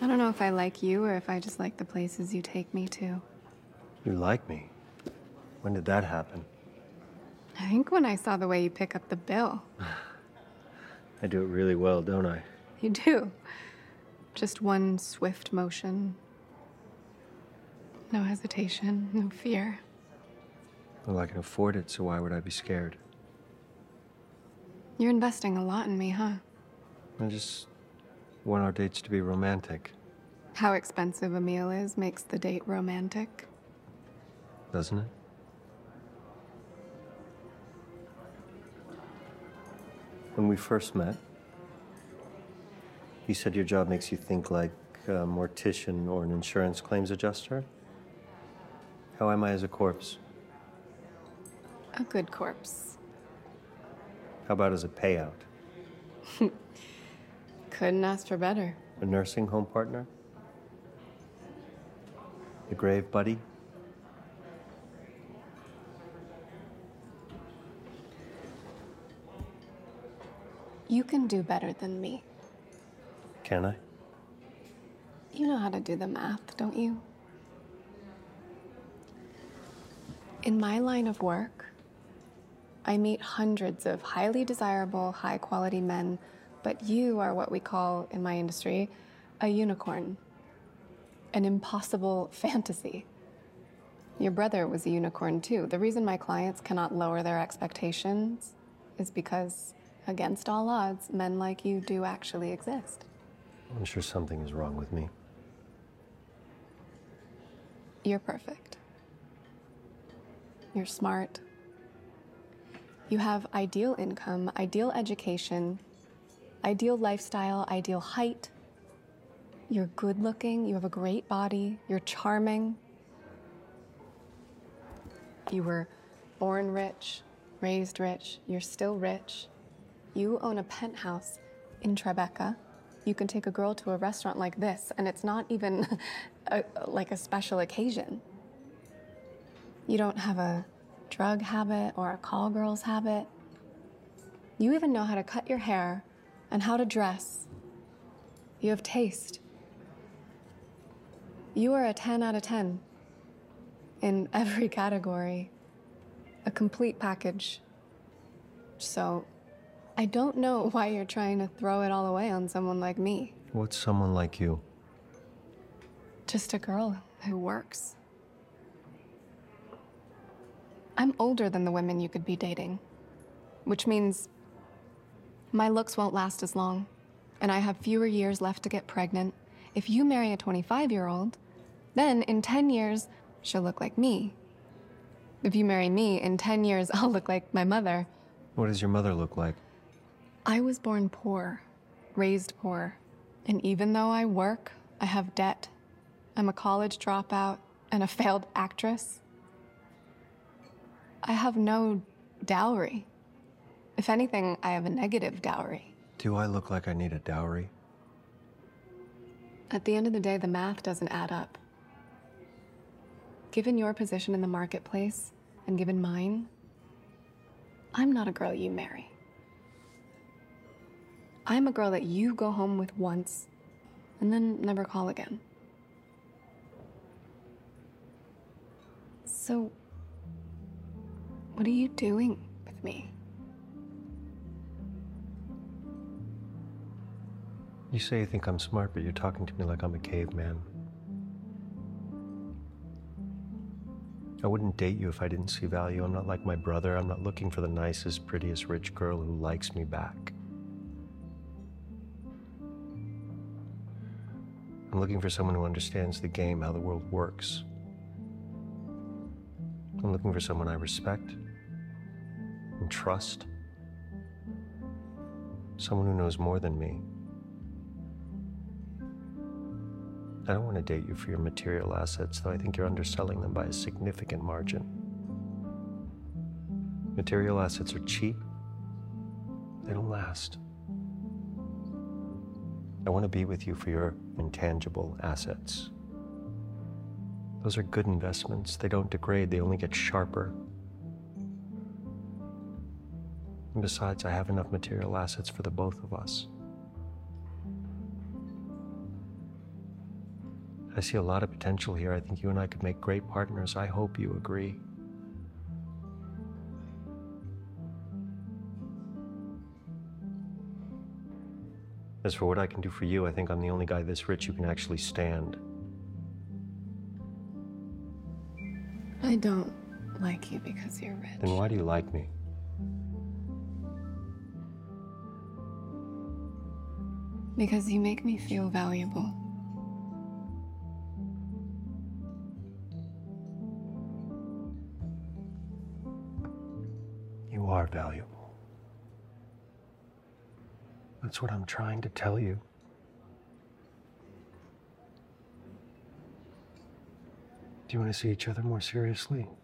I don't know if I like you or if I just like the places you take me to. You like me? When did that happen? I think when I saw the way you pick up the bill. I do it really well, don't I? You do. Just one swift motion. No hesitation, no fear. Well, I can afford it, so why would I be scared? You're investing a lot in me, huh? I just want our dates to be romantic. How expensive a meal is makes the date romantic. Doesn't it? When we first met, you said your job makes you think like a mortician or an insurance claims adjuster. How am I as a corpse? A good corpse. How about as a payout? Couldn't ask for better. A nursing home partner? A grave buddy? You can do better than me. Can I? You know how to do the math, don't you? In my line of work, I meet hundreds of highly desirable, high-quality men, but you are what we call, in my industry, a unicorn. An impossible fantasy. Your brother was a unicorn, too. The reason my clients cannot lower their expectations is because, against all odds, men like you do actually exist. I'm sure something is wrong with me. You're perfect. You're smart. You have ideal income, ideal education, ideal lifestyle, ideal height. You're good looking, you have a great body, you're charming. You were born rich, raised rich, you're still rich. You own a penthouse in Tribeca. You can take a girl to a restaurant like this, and it's not even like a special occasion. You don't have a drug habit or a call girl's habit. You even know how to cut your hair and how to dress. You have taste. You are a 10 out of 10 in every category, a complete package. So I don't know why you're trying to throw it all away on someone like me. What's someone like you? Just a girl who works. I'm older than the women you could be dating, which means my looks won't last as long, and I have fewer years left to get pregnant. If you marry a 25-year-old, then in 10 years, she'll look like me. If you marry me, in 10 years, I'll look like my mother. What does your mother look like? I was born poor, raised poor, and even though I work, I have debt. I'm a college dropout and a failed actress. I have no dowry. If anything, I have a negative dowry. Do I look like I need a dowry? At the end of the day, the math doesn't add up. Given your position in the marketplace, and given mine, I'm not a girl you marry. I'm a girl that you go home with once, and then never call again. So, what are you doing with me? You say you think I'm smart, but you're talking to me like I'm a caveman. I wouldn't date you if I didn't see value. I'm not like my brother. I'm not looking for the nicest, prettiest rich girl who likes me back. I'm looking for someone who understands the game, how the world works. I'm looking for someone I respect and trust. Someone who knows more than me. I don't want to date you for your material assets, though I think you're underselling them by a significant margin. Material assets are cheap. They don't last. I want to be with you for your intangible assets. Those are good investments. They don't degrade, they only get sharper. And besides, I have enough material assets for the both of us. I see a lot of potential here. I think you and I could make great partners. I hope you agree. As for what I can do for you, I think I'm the only guy this rich who can actually stand. I don't like you because you're rich. Then why do you like me? Because you make me feel valuable. You are valuable. That's what I'm trying to tell you. Do you want to see each other more seriously?